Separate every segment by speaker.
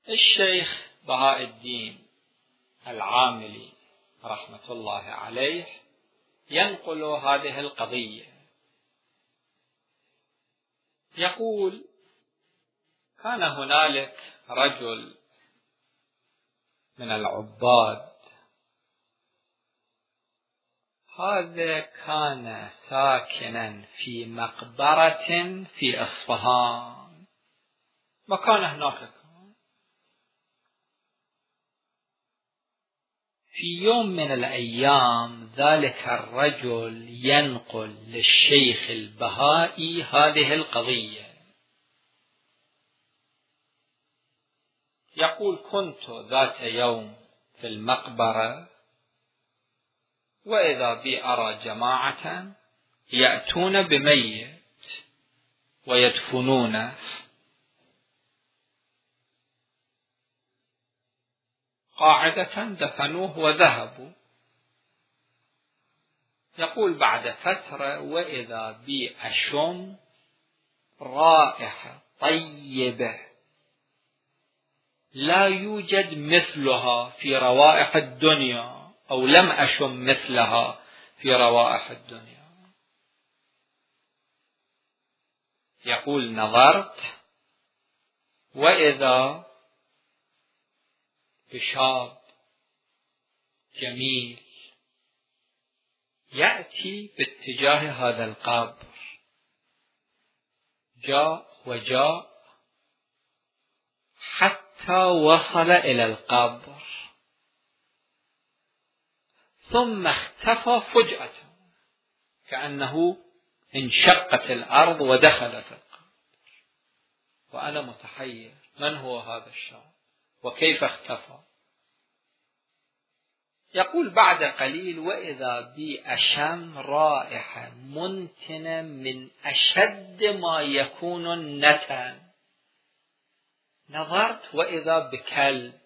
Speaker 1: الشيخ بهاء الدين العاملي رحمة الله عليه ينقل هذه القضية، يقول: كان هنالك رجل من العباد، هذا كان ساكنا في مقبرة في إصفهان، مكان هناك. في يوم من الأيام ذلك الرجل ينقل للشيخ البهائي هذه القضية، يقول: كنت ذات يوم في المقبرة، وإذا بي أرى جماعة يأتون بميت ويدفنونه، قاعدة دفنوه وذهبوا. يقول: بعد فترة وإذا بي أشم رائحة طيبة لا يوجد مثلها في روائح الدنيا، أو لم أشم مثلها في روائح الدنيا. يقول: نظرت وإذا بشاب جميل يأتي باتجاه هذا القبر، جاء وجاء حتى وصل إلى القبر، ثم اختفى فجأة، كأنه انشقت الأرض ودخل في القبر. وأنا متحير، من هو هذا الشاب وكيف اختفى؟ يقول: بعد قليل وإذا بي أشم رائحة منتنة من أشد ما يكون النتن. نظرت وإذا بكلب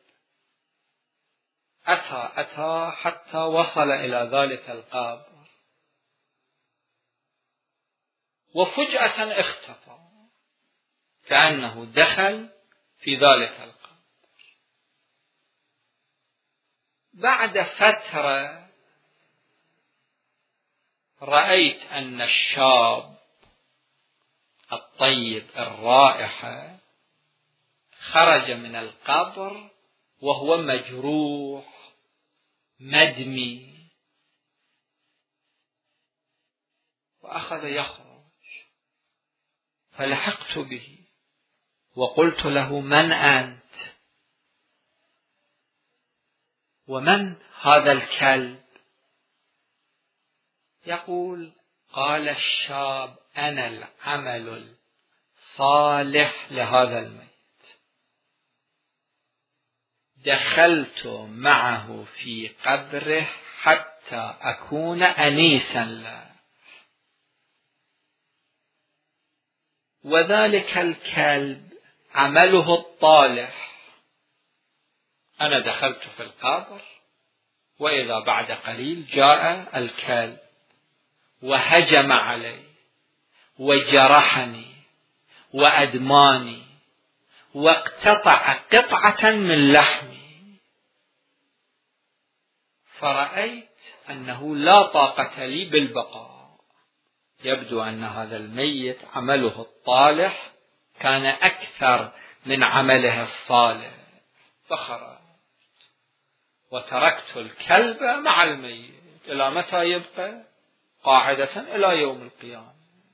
Speaker 1: أتى حتى وصل إلى ذلك القبر، وفجأة اختفى، كأنه دخل في ذلك القبر. بعد فترة رأيت أن الشاب الطيب الرائحة خرج من القبر وهو مجروح مدمي، وأخذ يخرج، فلحقت به وقلت له: من أنت؟ ومن هذا الكلب؟ يقول: قال الشاب: أنا العمل الصالح لهذا الميت، دخلت معه في قبره حتى أكون أنيسا له، وذلك الكلب عمله الطالح. أنا دخلت في القبر، وإذا بعد قليل جاء الكلب وهجم علي وجرحني وأدماني واقتطع قطعة من لحمي، فرأيت أنه لا طاقة لي بالبقاء. يبدو أن هذا الميت عمله الطالح كان أكثر من عمله الصالح، فخرجت وتركت الكلب مع الميت. إلى متى يبقى؟ قاعدة إلى يوم القيامة،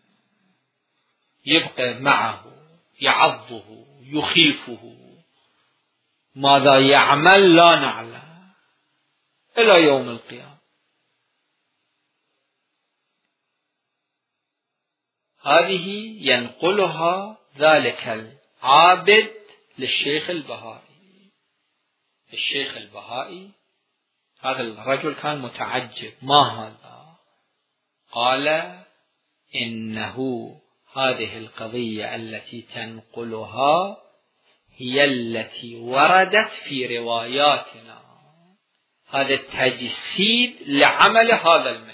Speaker 1: يبقى معه، يعضه، يخيفه، ماذا يعمل لا نعلم، إلى يوم القيامة. هذه ينقلها ذلك العابد للشيخ البهائي. الشيخ البهائي هذا الرجل كان متعجب، ما هذا؟ قال: إنه هذه القضية التي تنقلها هي التي وردت في رواياتنا، هذا التجسيد لعمل هذا الميت.